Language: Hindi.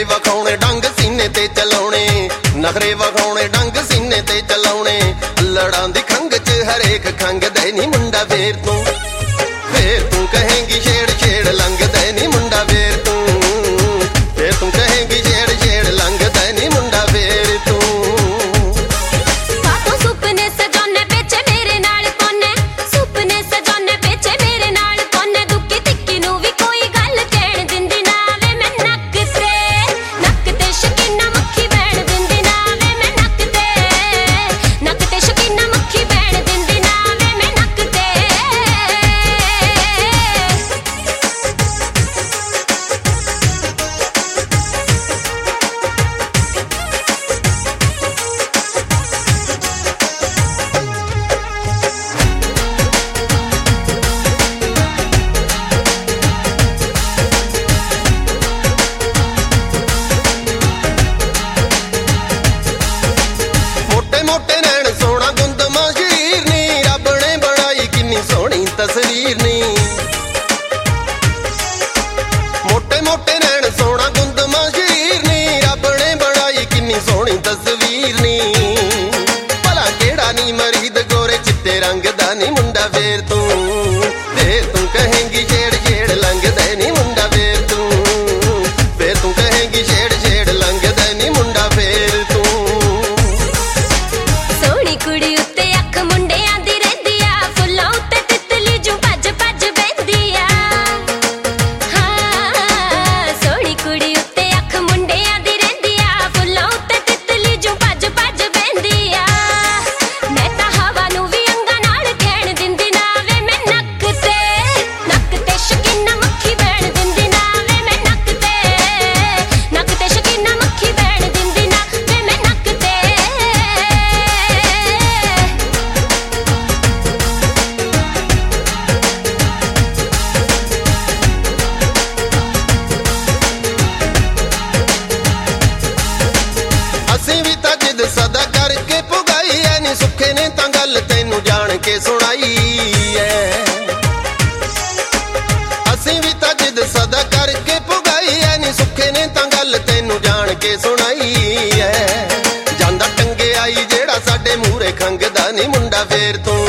वखाउने डंग सीने ते चलाउने, नखरे वखाउने डंग सीने ते चलाउने। अल्लड़ां दी खंग च हरेक खंग दे नी मुंडा फेर तू कहेंगी छेड़ छेड़ लंघ दे नी मुंडा फेर तू कहेंगी छेड़ छेड़ लंघ दे नी मुंडा फेर तू। मोटे नैन सोना गुंदमा शरीर नी, रब ने बनाई किन्नी सोहनी तस्वीर नी। मोटे मोटे नैन सोना गुंदमा शरीर नी, रब ने बनाई किन्नी सोहनी तस्वीर नी। भला केड़ा नी मरीद गोरे चिट्टे रंग दा नी मुंडा फेर तू कहेंगी छेड़ छेड़ लंघ दे नी मुंडा फेर तू कहेंगी छेड़ छेड़ लंघ दे नी मुंडा फेर तू। सदा करके पुगाई है नी सुखे ने तां गल तैनू जान के सुनाई है। असीं भी तां जिद सदा करके पुगाई है नी सुखे ने तां गल तैनू जान के सुनाई है। जांदा टंगे आई जेड़ा साडे मूहरे खंघदा नी मुंडा फेर तू